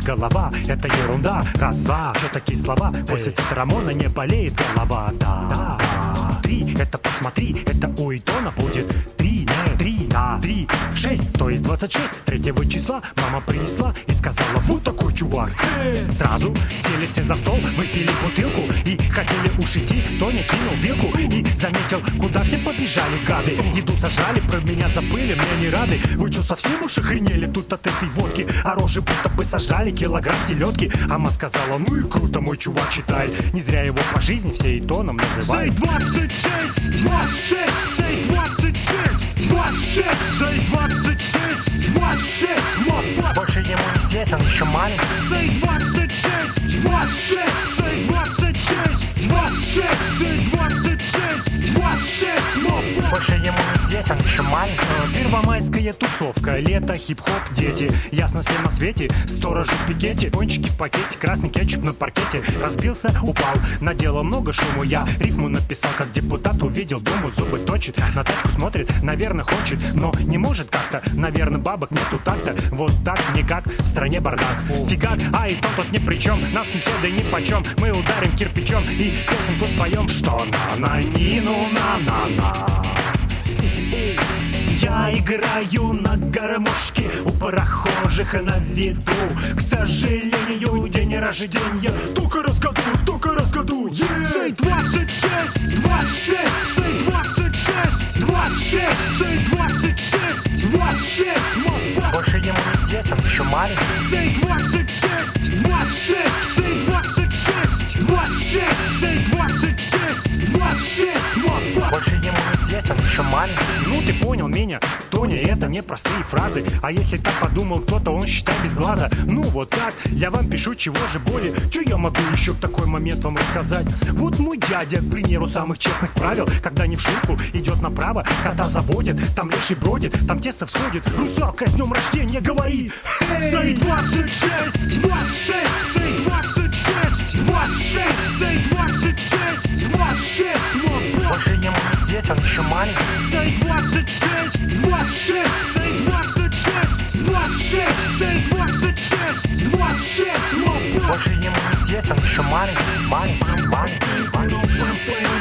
голова, это ерунда. Раз-два, что такие слова? После цитрамона не болеет голова. Да. 3, это посмотри, это у Итона будет 3, не 3, да, 3, 6, то есть 26. 3 числа мама принесла и сказала: вот такой чувак. Сразу сели все за стол, выпили бутылку и хотели уж идти. Тоня кинул вилку и заметил, куда все побежали гады. Еду сожрали, про меня забыли, мне не рады. Вы что, совсем уж охренели тут от этой водки? А рожи будто бы сожрали килограмм селедки. Ама сказала: ну и круто, мой чувак читает. Не зря его по жизни все Итоном называют. Сей 26, 26, сей 26, 26, сей 26, 26. Больше ему не здесь, он еще маленький. Сей 26, 26, сей 26, 26, сей 26, 26. Больше ему не здесь, он еще маленький. Первомайская тусовка, лето, хип-хоп, дети. Ясно всем на свете, сторожи в пикете. Пончики в пакете, красный кетчуп на паркете. Разбился, упал, наделал много шуму. Я рифму написал, как депутат. Увидел, думаю, зубы точит. На тачку смотрит, наверное, хочет, но не может как-то. Наверное, бабок нету так-то. Вот так никак, в стране бардак. Фигак, а Итон тут ни при чем. Нам скинхеды ни почем. Мы ударим кирпичом и песенку споем. Что на-на-ни-ну на-на-на. Я играю на гармошке у прохожих на виду. К сожалению, день рождения только раз в году. Сей 26, 26, сей 26, 26, сей 26, 26. Больше ему не здесь, он еще маленький. Сей 26, 26, сей 26, 26, сей 26, 26. Больше ему не здесь, он еще маленький. Ну ты понял меня, Тоня, это не простые фразы. А если так подумал кто-то, он считай без глаза. Ну вот так, я вам пишу, чего же более. Че я могу еще в такой момент вам рассказать? Вот мой дядя, к примеру, самых честных правил. Когда не в шутку, идет направо, кота заводит, там леший бродит, там тесто всходит. Русалка, с днем рождения, говори! Сей 26, 26, сей 26, 26, сей 26, 26. Больше ему не здесь, он еще маленький. Сей 26, 26, сей 26, 26, сей 26, 26. Больше ему не здесь, он еще маленький.